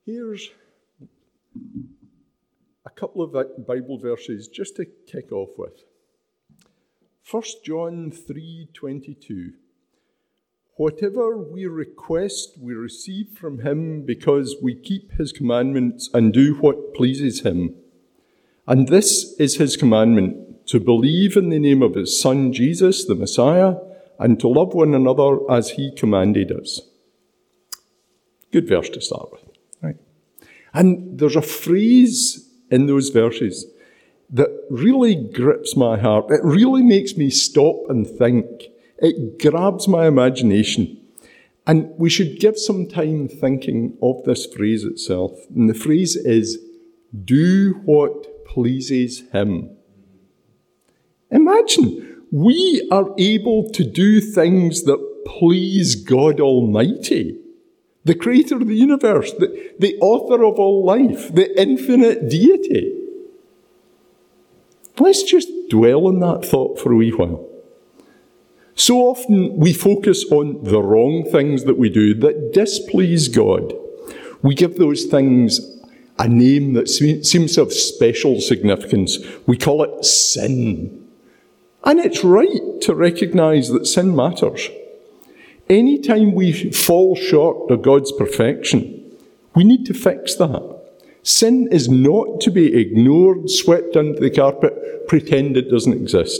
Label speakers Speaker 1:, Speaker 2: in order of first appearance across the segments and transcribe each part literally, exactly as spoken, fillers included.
Speaker 1: Here's a couple of Bible verses just to kick off with. First John three twenty-two. Whatever we request, we receive from him because we keep his commandments and do what pleases him. And this is his commandment, to believe in the name of his Son, Jesus, the Messiah, and to love one another as he commanded us. Good verse to start with. Right? And there's a phrase in those verses that really grips my heart. It really makes me stop and think. It grabs my imagination. And we should give some time thinking of this phrase itself. And the phrase is, do what pleases him. Imagine, we are able to do things that please God Almighty, the creator of the universe, the, the author of all life, the infinite deity. Let's just dwell on that thought for a wee while. So often we focus on the wrong things that we do that displease God. We give those things a name that seems to have special significance. We call it sin. And it's right to recognise that sin matters. Anytime we fall short of God's perfection, we need to fix that. Sin is not to be ignored, swept under the carpet, pretend it doesn't exist.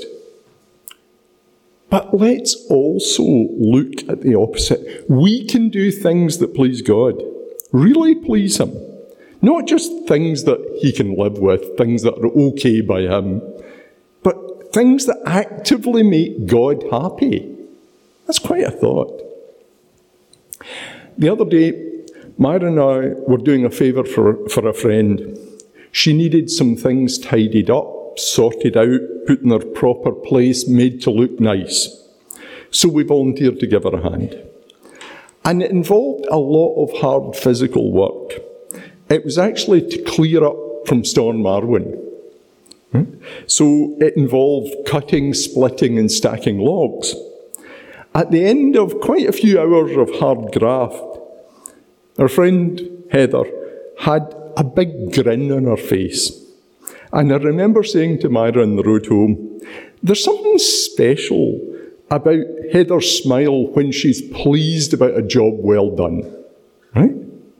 Speaker 1: But let's also look at the opposite. We can do things that please God, really please him. Not just things that he can live with, things that are okay by him, but things that actively make God happy. That's quite a thought. The other day, Myra and I were doing a favour for, for a friend. She needed some things tidied up, sorted out, put in their proper place, made to look nice. So we volunteered to give her a hand. And it involved a lot of hard physical work. It was actually to clear up from Storm Marwyn. So it involved cutting, splitting and stacking logs. At the end of quite a few hours of hard graft, our friend Heather had a big grin on her face. And I remember saying to Myra on the road home, there's something special about Heather's smile when she's pleased about a job well done. Right?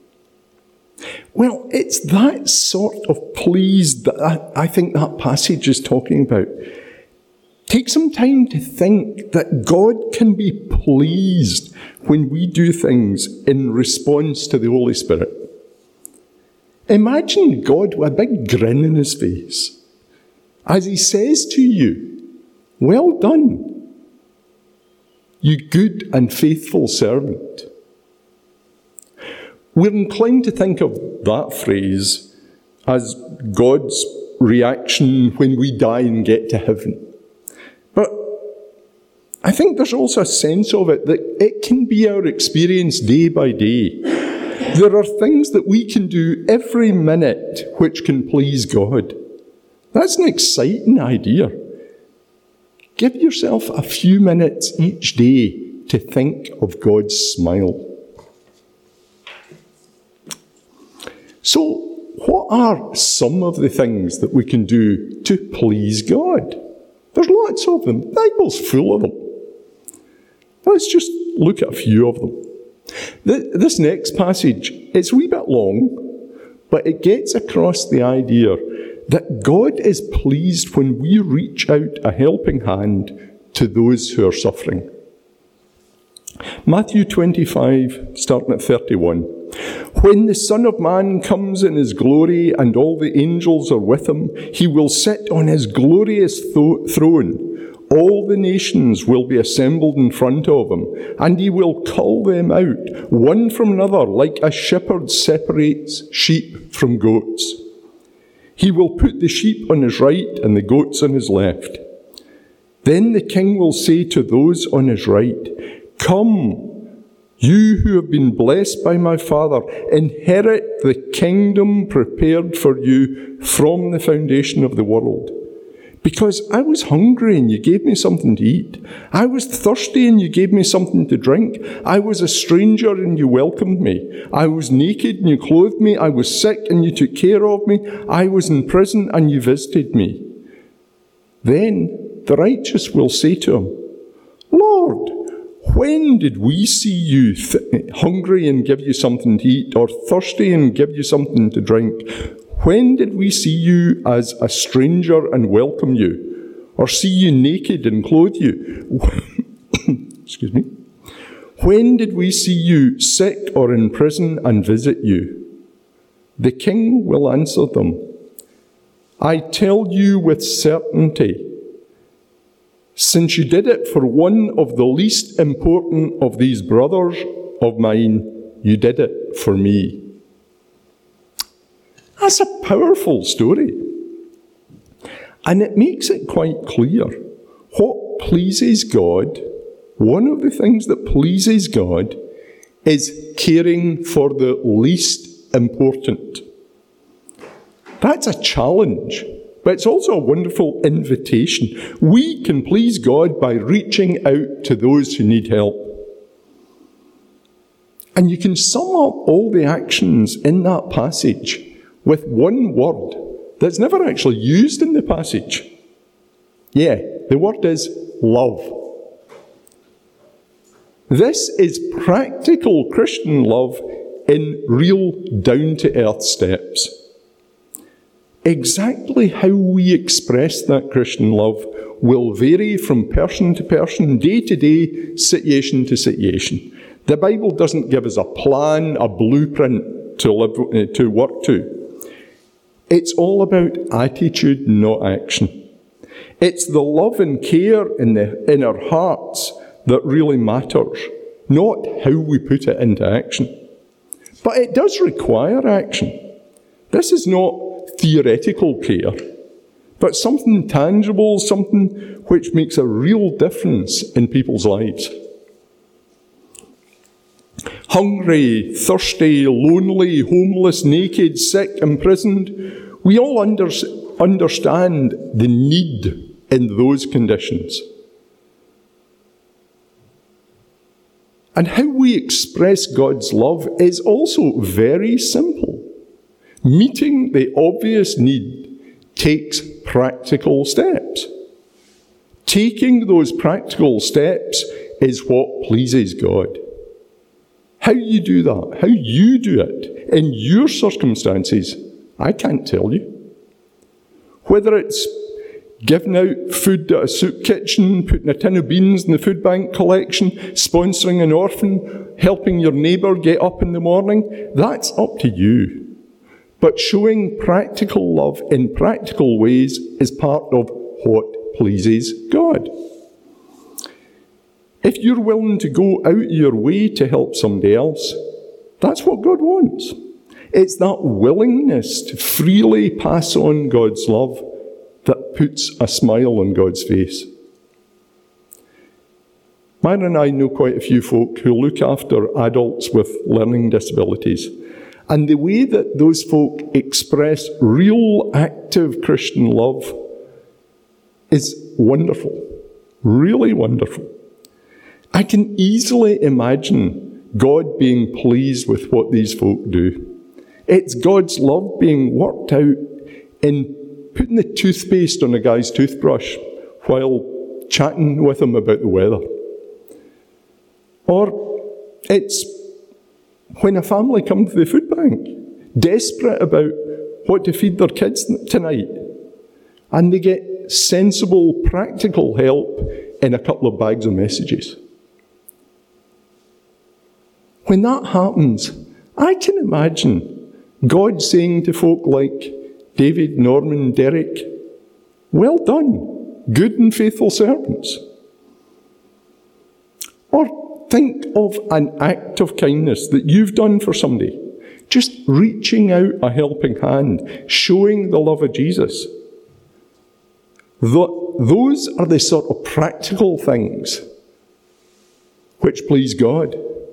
Speaker 1: Well, it's that sort of pleased that I, I think that passage is talking about. Take some time to think that God can be pleased when we do things in response to the Holy Spirit. Imagine God with a big grin on his face as he says to you, well done, you good and faithful servant. We're inclined to think of that phrase as God's reaction when we die and get to heaven. But I think there's also a sense of it that it can be our experience day by day. There are things that we can do every minute which can please God. That's an exciting idea. Give yourself a few minutes each day to think of God's smile. So, what are some of the things that we can do to please God? There's lots of them. The Bible's full of them. Let's just look at a few of them. This next passage, it's a wee bit long, but it gets across the idea that God is pleased when we reach out a helping hand to those who are suffering. Matthew twenty-five, starting at thirty-one. When the Son of Man comes in his glory and all the angels are with him, he will sit on his glorious th- throne. All the nations will be assembled in front of him, and he will call them out, one from another, like a shepherd separates sheep from goats. He will put the sheep on his right and the goats on his left. Then the king will say to those on his right, come, you who have been blessed by my Father, inherit the kingdom prepared for you from the foundation of the world. Because I was hungry and you gave me something to eat. I was thirsty and you gave me something to drink. I was a stranger and you welcomed me. I was naked and you clothed me. I was sick and you took care of me. I was in prison and you visited me. Then the righteous will say to him, Lord, when did we see you th- hungry and give you something to eat, or thirsty and give you something to drink? When did we see you as a stranger and welcome you, or see you naked and clothe you? Excuse me. When did we see you sick or in prison and visit you? The king will answer them, I tell you with certainty, since you did it for one of the least important of these brothers of mine, you did it for me. That's a powerful story. And it makes it quite clear what pleases God, one of the things that pleases God, is caring for the least important. That's a challenge, but it's also a wonderful invitation. We can please God by reaching out to those who need help. And you can sum up all the actions in that passage with one word that's never actually used in the passage. Yeah, the word is love. This is practical Christian love in real down-to-earth steps. Exactly how we express that Christian love will vary from person to person, day to day, situation to situation. The Bible doesn't give us a plan, a blueprint to live, uh, to work to. It's all about attitude, not action. It's the love and care in, the, in our hearts that really matters, not how we put it into action. But it does require action. This is not theoretical care, but something tangible, something which makes a real difference in people's lives. Hungry, thirsty, lonely, homeless, naked, sick, imprisoned, we all under, understand the need in those conditions. And how we express God's love is also very simple. Meeting the obvious need takes practical steps. Taking those practical steps is what pleases God. How you do that, how you do it in your circumstances, I can't tell you. Whether it's giving out food at a soup kitchen, putting a tin of beans in the food bank collection, sponsoring an orphan, helping your neighbour get up in the morning, that's up to you. But showing practical love in practical ways is part of what pleases God. If you're willing to go out of your way to help somebody else, that's what God wants. It's that willingness to freely pass on God's love that puts a smile on God's face. Myra and I know quite a few folk who look after adults with learning disabilities. And the way that those folk express real, active Christian love is wonderful. Really wonderful. I can easily imagine God being pleased with what these folk do. It's God's love being worked out in putting the toothpaste on a guy's toothbrush while chatting with him about the weather. Or it's when a family come to the food bank, desperate about what to feed their kids tonight, and they get sensible, practical help in a couple of bags of messages. When that happens, I can imagine God saying to folk like David, Norman, Derek, well done, good and faithful servants. Or think of an act of kindness that you've done for somebody. Just reaching out a helping hand, showing the love of Jesus. The, those are the sort of practical things which please God.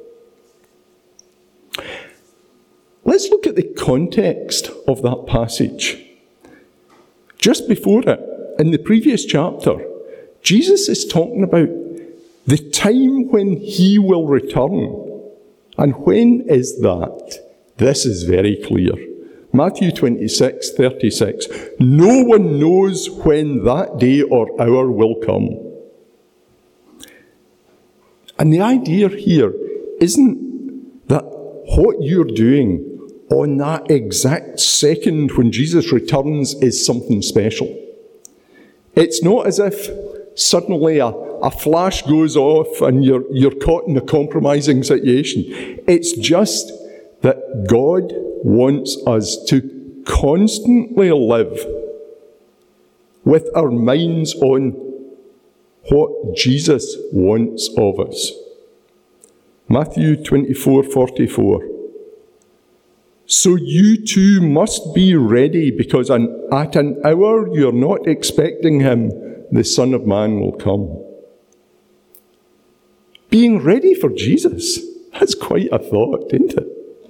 Speaker 1: Let's look at the context of that passage. Just before it, in the previous chapter, Jesus is talking about the time when he will return. And when is that? This is very clear. Matthew twenty-six, thirty-six. No one knows when that day or hour will come. And the idea here isn't that what you're doing on that exact second when Jesus returns is something special. It's not as if suddenly a, a flash goes off and you're, you're caught in a compromising situation. It's just that God wants us to constantly live with our minds on what Jesus wants of us. Matthew twenty-four, forty-four. So you too must be ready, because an, at an hour you're not expecting him, the Son of Man will come. Being ready for Jesus, that's quite a thought, isn't it?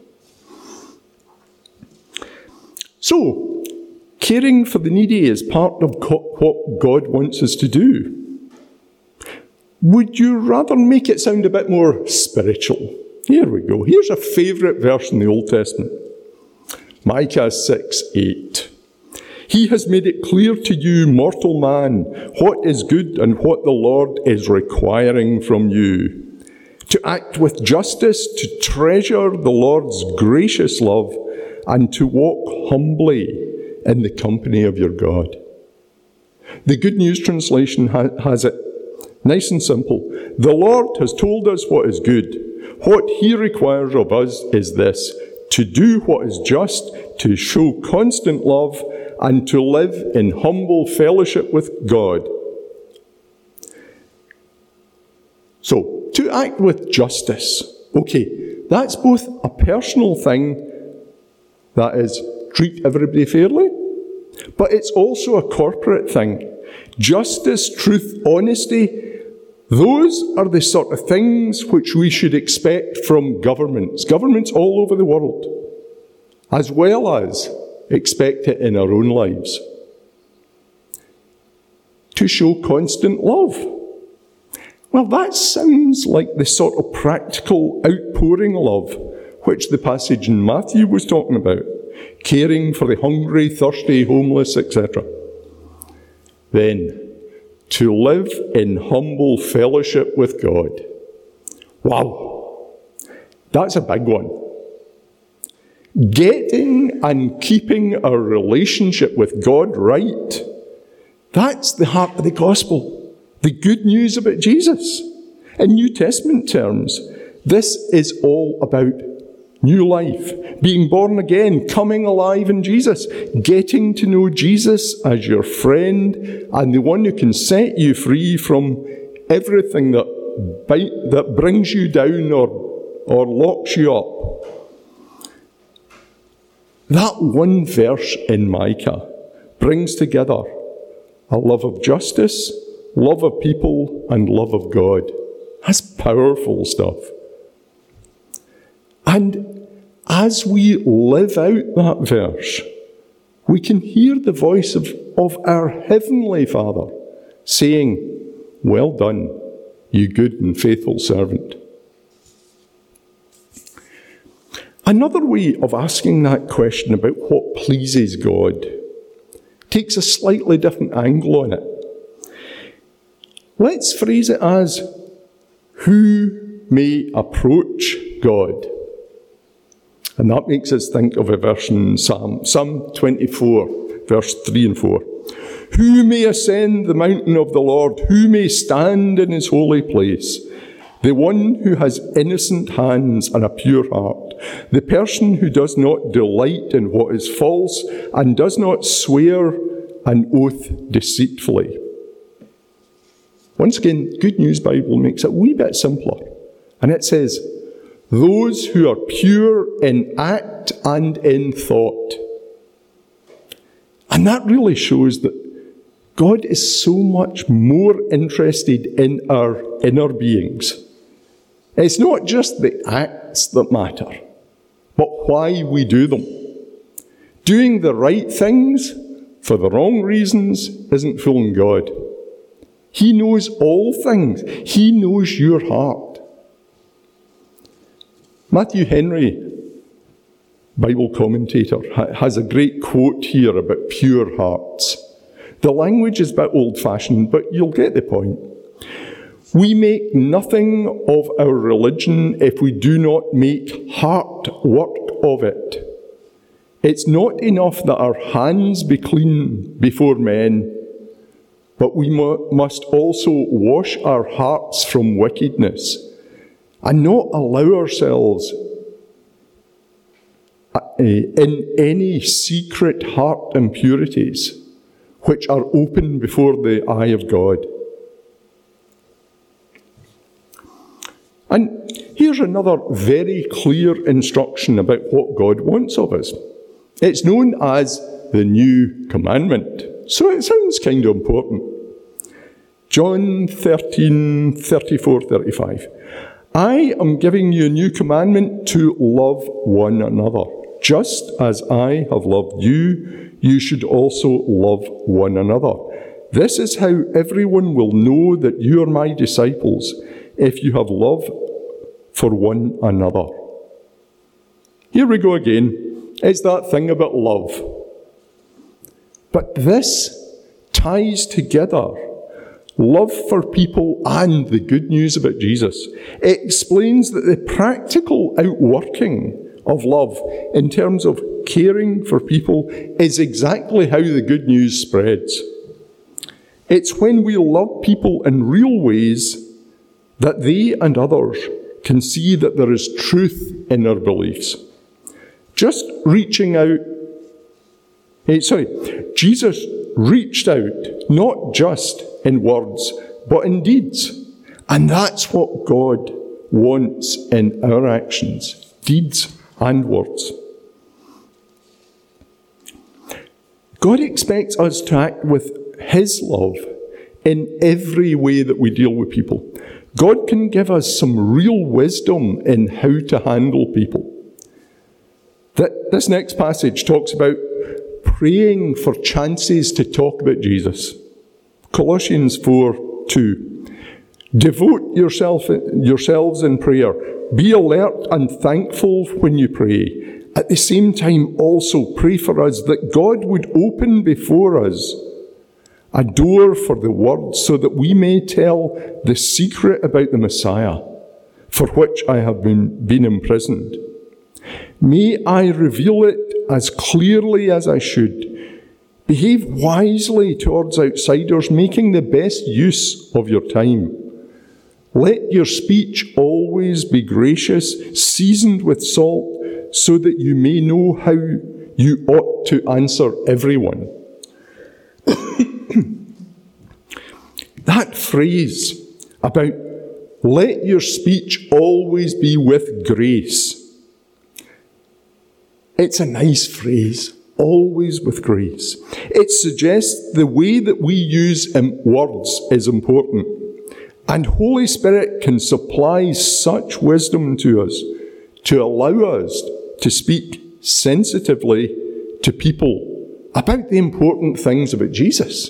Speaker 1: So, caring for the needy is part of what God wants us to do. Would you rather make it sound a bit more spiritual? Here we go. Here's a favourite verse in the Old Testament. Micah six, eight. He has made it clear to you, mortal man, what is good and what the Lord is requiring from you. To act with justice, to treasure the Lord's gracious love, and to walk humbly in the company of your God. The Good News Translation ha- has it nice and simple. The Lord has told us what is good. What he requires of us is this: to do what is just, to show constant love, and to live in humble fellowship with God. So, to act with justice. Okay, that's both a personal thing, that is, treat everybody fairly, but it's also a corporate thing. Justice, truth, honesty, those are the sort of things which we should expect from governments, governments all over the world, as well as expect it in our own lives. To show constant love. Well, that sounds like the sort of practical outpouring love which the passage in Matthew was talking about, caring for the hungry, thirsty, homeless, et cetera. Then, to live in humble fellowship with God. Wow, that's a big one. Getting and keeping our relationship with God right. That's the heart of the gospel. The good news about Jesus. In New Testament terms, this is all about new life, being born again, coming alive in Jesus, getting to know Jesus as your friend and the one who can set you free from everything that bite, that brings you down or, or locks you up. That one verse in Micah brings together a love of justice, love of people, and love of God. That's powerful stuff. And as we live out that verse, we can hear the voice of, of our Heavenly Father saying, "Well done, you good and faithful servant." Another way of asking that question about what pleases God takes a slightly different angle on it. Let's phrase it as, who may approach God? And that makes us think of a verse in Psalm, Psalm twenty-four, verse three and four. Who may ascend the mountain of the Lord? Who may stand in his holy place? The one who has innocent hands and a pure heart. The person who does not delight in what is false and does not swear an oath deceitfully. Once again, Good News Bible makes it a wee bit simpler. And it says, those who are pure in act and in thought. And that really shows that God is so much more interested in our inner beings. It's not just the acts that matter, but why we do them. Doing the right things for the wrong reasons isn't fooling God. He knows all things. He knows your heart. Matthew Henry, Bible commentator, has a great quote here about pure hearts. The language is a bit old-fashioned, but you'll get the point. We make nothing of our religion if we do not make heart work of it. It's not enough that our hands be clean before men, but we mu- must also wash our hearts from wickedness and not allow ourselves in any secret heart impurities which are open before the eye of God. And here's another very clear instruction about what God wants of us. It's known as the New Commandment. So it sounds kind of important. John thirteen, thirty-four, thirty-five. I am giving you a new commandment to love one another. Just as I have loved you, you should also love one another. This is how everyone will know that you are my disciples, if you have love for one another. Here we go again. It's that thing about love. But this ties together love for people and the good news about Jesus. It explains that the practical outworking of love in terms of caring for people is exactly how the good news spreads. It's when we love people in real ways that they and others can see that there is truth in our beliefs. Just reaching out, hey, sorry, Jesus reached out, not just in words, but in deeds. And that's what God wants in our actions, deeds and words. God expects us to act with His love in every way that we deal with people. God can give us some real wisdom in how to handle people. That this next passage talks about praying for chances to talk about Jesus. Colossians four two. Devote yourself, yourselves in prayer. Be alert and thankful when you pray. At the same time, also pray for us that God would open before us a door for the word so that we may tell the secret about the Messiah, for which I have been, been imprisoned. May I reveal it as clearly as I should. Behave wisely towards outsiders, making the best use of your time. Let your speech always be gracious, seasoned with salt, so that you may know how you ought to answer everyone. That phrase about let your speech always be with grace, it's a nice phrase, always with grace. It suggests the way that we use words is important. And Holy Spirit can supply such wisdom to us to allow us to speak sensitively to people about the important things about Jesus.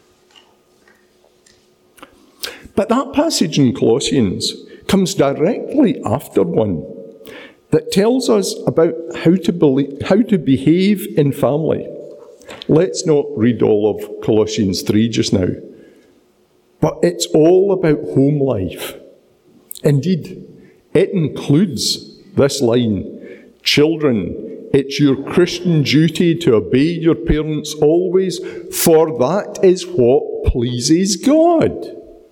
Speaker 1: But that passage in Colossians comes directly after one that tells us about how to believe, how to behave in family. Let's not read all of Colossians three just now. But it's all about home life. Indeed, it includes this line, children, it's your Christian duty to obey your parents always, for that is what pleases God.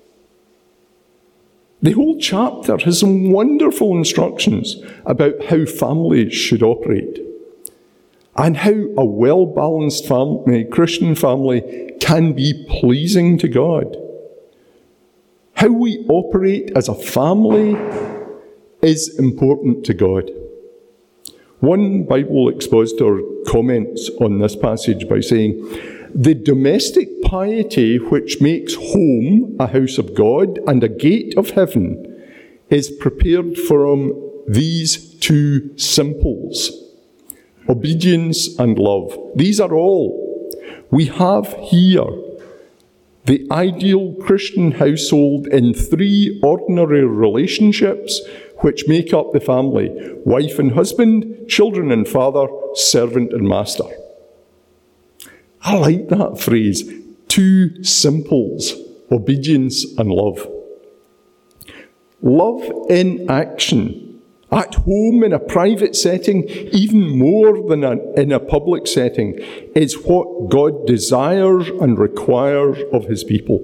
Speaker 1: The whole chapter has some wonderful instructions about how families should operate and how a well-balanced family, Christian family can be pleasing to God. How we operate as a family is important to God. One Bible expositor comments on this passage by saying, the domestic piety which makes home a house of God and a gate of heaven is prepared from these two simples, obedience and love. These are all. We have here the ideal Christian household in three ordinary relationships which make up the family: wife and husband, children and father, servant and master. I like that phrase, two simples, obedience and love. Love in action, at home, in a private setting, even more than in a public setting, is what God desires and requires of his people.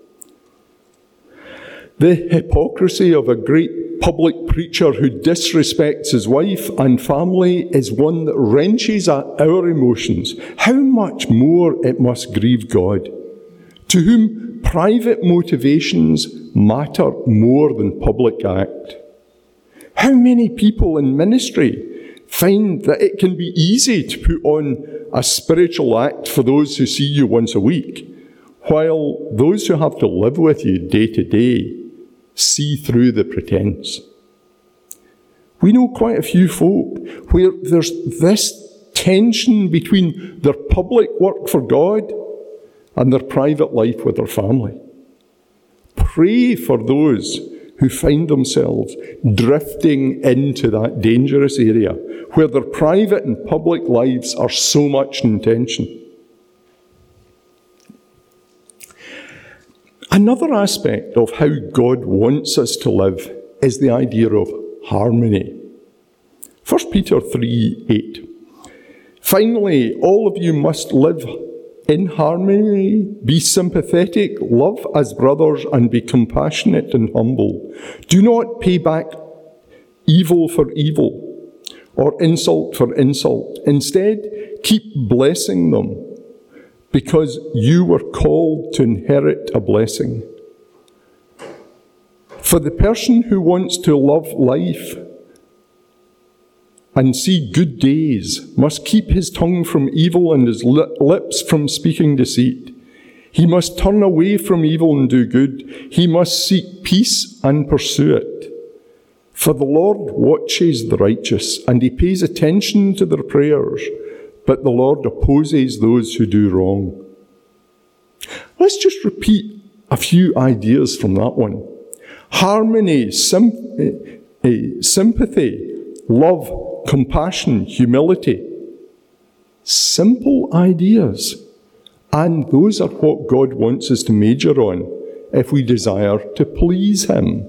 Speaker 1: The hypocrisy of a great public preacher who disrespects his wife and family is one that wrenches at our emotions. How much more it must grieve God, to whom private motivations matter more than public act. How many people in ministry find that it can be easy to put on a spiritual act for those who see you once a week, while those who have to live with you day to day see through the pretense? We know quite a few folk where there's this tension between their public work for God and their private life with their family. Pray for those who find themselves drifting into that dangerous area where their private and public lives are so much in tension. Another aspect of how God wants us to live is the idea of harmony. First Peter three eight. Finally, all of you must live in harmony, be sympathetic, love as brothers, and be compassionate and humble. Do not pay back evil for evil or insult for insult. Instead, keep blessing them, because you were called to inherit a blessing. For the person who wants to love life and see good days must keep his tongue from evil and his lips from speaking deceit. He must turn away from evil and do good. He must seek peace and pursue it. For the Lord watches the righteous, and he pays attention to their prayers, but the Lord opposes those who do wrong. Let's just repeat a few ideas from that one. Harmony, sim- uh, sympathy, love, compassion, humility. Simple ideas. And those are what God wants us to major on if we desire to please him.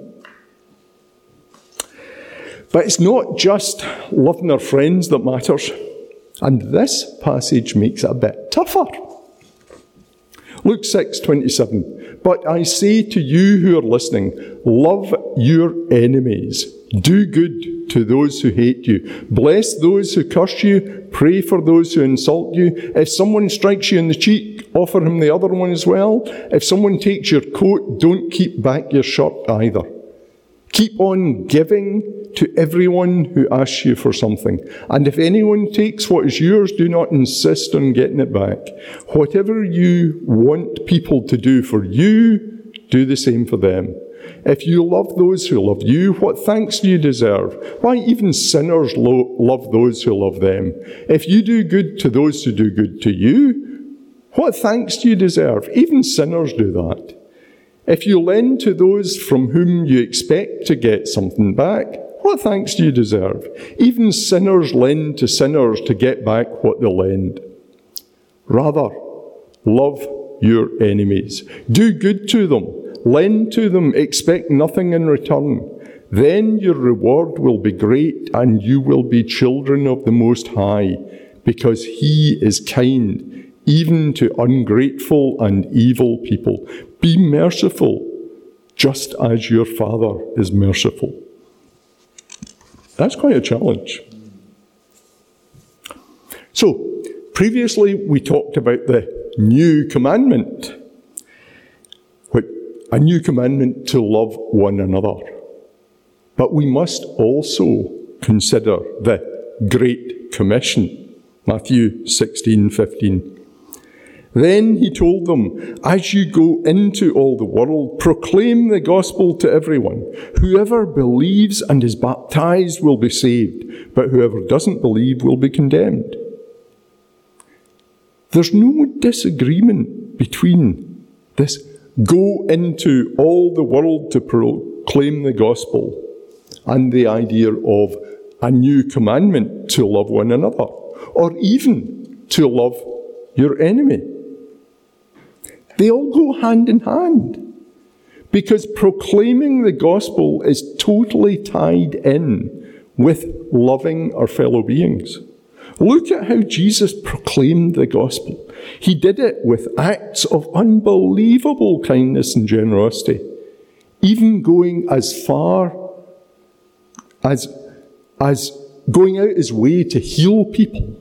Speaker 1: But it's not just loving our friends that matters. And this passage makes it a bit tougher. Luke six twenty-seven. But I say to you who are listening, love your enemies. Do good to those who hate you. Bless those who curse you. Pray for those who insult you. If someone strikes you in the cheek, offer him the other one as well. If someone takes your coat, don't keep back your shirt either. Keep on giving to everyone who asks you for something. And if anyone takes what is yours, do not insist on getting it back. Whatever you want people to do for you, do the same for them. If you love those who love you, what thanks do you deserve? Why, even sinners lo- love those who love them. If you do good to those who do good to you, what thanks do you deserve? Even sinners do that. If you lend to those from whom you expect to get something back, what thanks do you deserve? Even sinners lend to sinners to get back what they lend. Rather, love your enemies. Do good to them. Lend to them. Expect nothing in return. Then your reward will be great, and you will be children of the Most High, because he is kind, even to ungrateful and evil people. Be merciful, just as your Father is merciful. That's quite a challenge. So, previously we talked about the new commandment. A new commandment to love one another. But we must also consider the Great Commission. Matthew sixteen fifteen. Then he told them, as you go into all the world, proclaim the gospel to everyone. Whoever believes and is baptized will be saved, but whoever doesn't believe will be condemned. There's no disagreement between this go into all the world to proclaim the gospel and the idea of a new commandment to love one another, or even to love your enemy. They all go hand in hand, because proclaiming the gospel is totally tied in with loving our fellow beings. Look at how Jesus proclaimed the gospel. He did it with acts of unbelievable kindness and generosity, even going as far as, as going out his way to heal people.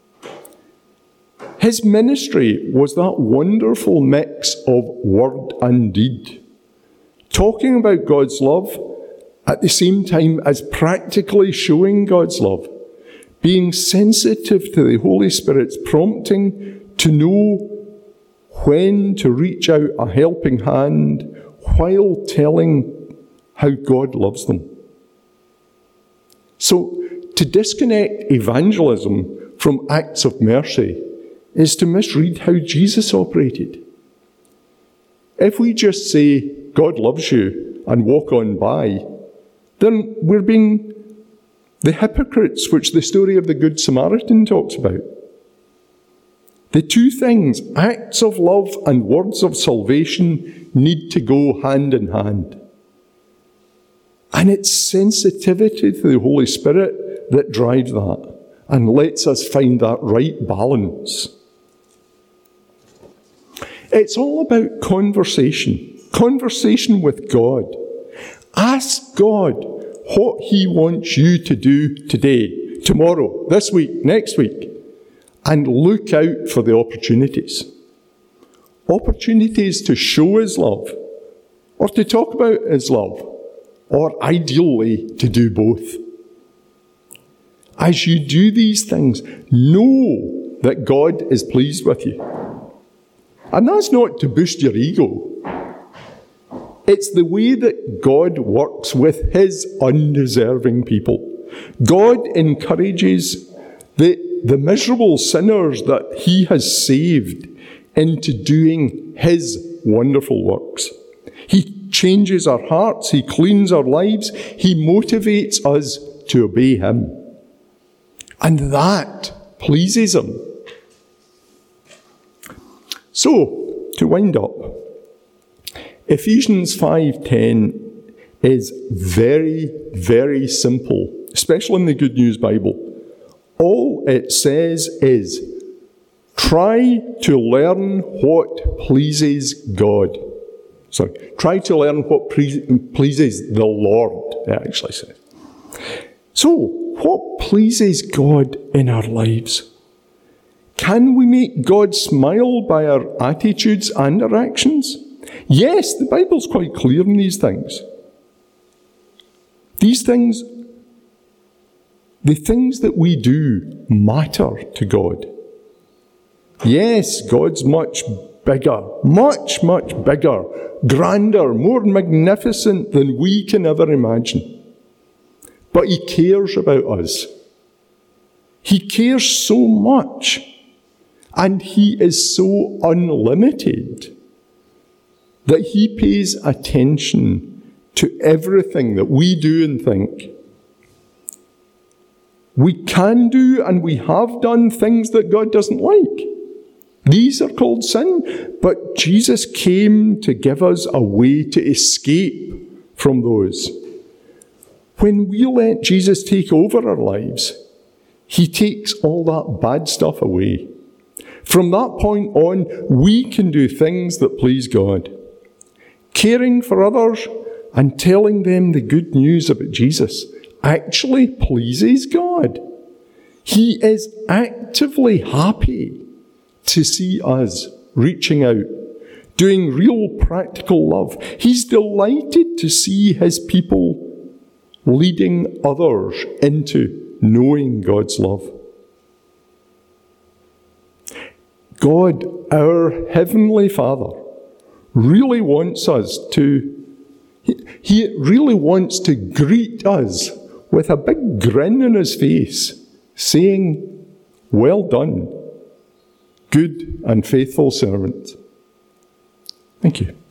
Speaker 1: His ministry was that wonderful mix of word and deed, talking about God's love at the same time as practically showing God's love, being sensitive to the Holy Spirit's prompting to know when to reach out a helping hand while telling how God loves them. So, to disconnect evangelism from acts of mercy is to misread how Jesus operated. If we just say, God loves you, and walk on by, then we're being the hypocrites which the story of the Good Samaritan talks about. The two things, acts of love and words of salvation, need to go hand in hand. And it's sensitivity to the Holy Spirit that drives that and lets us find that right balance. It's all about conversation. Conversation with God. Ask God what He wants you to do today, tomorrow, this week, next week, and look out for the opportunities. Opportunities to show His love, or to talk about His love, or ideally to do both. As you do these things, know that God is pleased with you. And that's not to boost your ego. It's the way that God works with His undeserving people. God encourages the, the miserable sinners that He has saved into doing His wonderful works. He changes our hearts, He cleans our lives, He motivates us to obey Him. And that pleases Him. So, to wind up, Ephesians five ten is very, very simple, especially in the Good News Bible. All it says is, try to learn what pleases God. Sorry, try to learn what pre- pleases the Lord, it actually says. So, what pleases God in our lives? Can we make God smile by our attitudes and our actions? Yes, the Bible's quite clear in these things. These things, the things that we do matter to God. Yes, God's much bigger, much, much bigger, grander, more magnificent than we can ever imagine. But He cares about us. He cares so much. And He is so unlimited that He pays attention to everything that we do and think. We can do and we have done things that God doesn't like. These are called sin, but Jesus came to give us a way to escape from those. When we let Jesus take over our lives, He takes all that bad stuff away. From that point on, we can do things that please God. Caring for others and telling them the good news about Jesus actually pleases God. He is actively happy to see us reaching out, doing real practical love. He's delighted to see His people leading others into knowing God's love. God, our Heavenly Father, really wants us to, he, he really wants to greet us with a big grin on His face, saying, well done, Good and faithful servant. Thank you.